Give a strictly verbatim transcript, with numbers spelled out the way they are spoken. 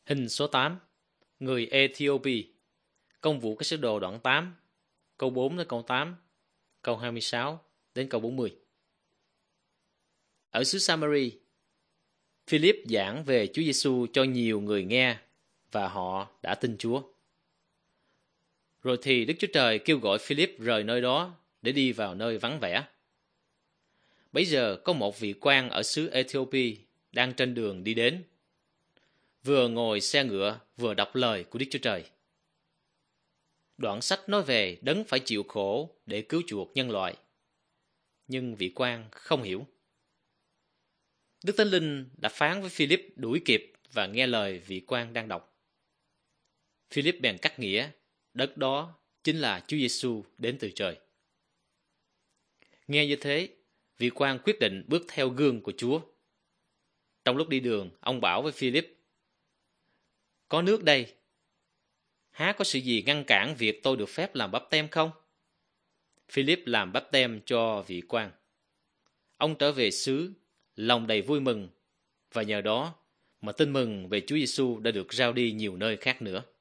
Hình số tám. Người Ethiopia. Công vụ các sứ đồ đoạn tám, câu bốn đến câu tám, câu hai mươi sáu đến câu bốn mươi. Ở xứ Samari, Philip giảng về Chúa Giêsu cho nhiều người nghe và họ đã tin Chúa. Rồi thì Đức Chúa Trời kêu gọi Philip rời nơi đó để đi vào nơi vắng vẻ. Bấy giờ có một vị quan ở xứ Ethiopia đang trên đường đi đến, vừa ngồi xe ngựa vừa đọc lời của Đức Chúa Trời. Đoạn sách nói về đấng phải chịu khổ để cứu chuộc nhân loại. Nhưng vị quan không hiểu. Đức Thánh Linh đã phán với Philip đuổi kịp và nghe lời vị quan đang đọc. Philip bèn cắt nghĩa, đất đó chính là Chúa Giêsu đến từ trời. Nghe như thế, vị quan quyết định bước theo gương của Chúa. Trong lúc đi đường, ông bảo với Philip: có nước đây, há có sự gì ngăn cản việc tôi được phép làm báp têm không? Philip làm báp têm cho vị quan. Ông trở về xứ, lòng đầy vui mừng, và nhờ đó mà tin mừng về Chúa Giêsu đã được rao đi nhiều nơi khác nữa.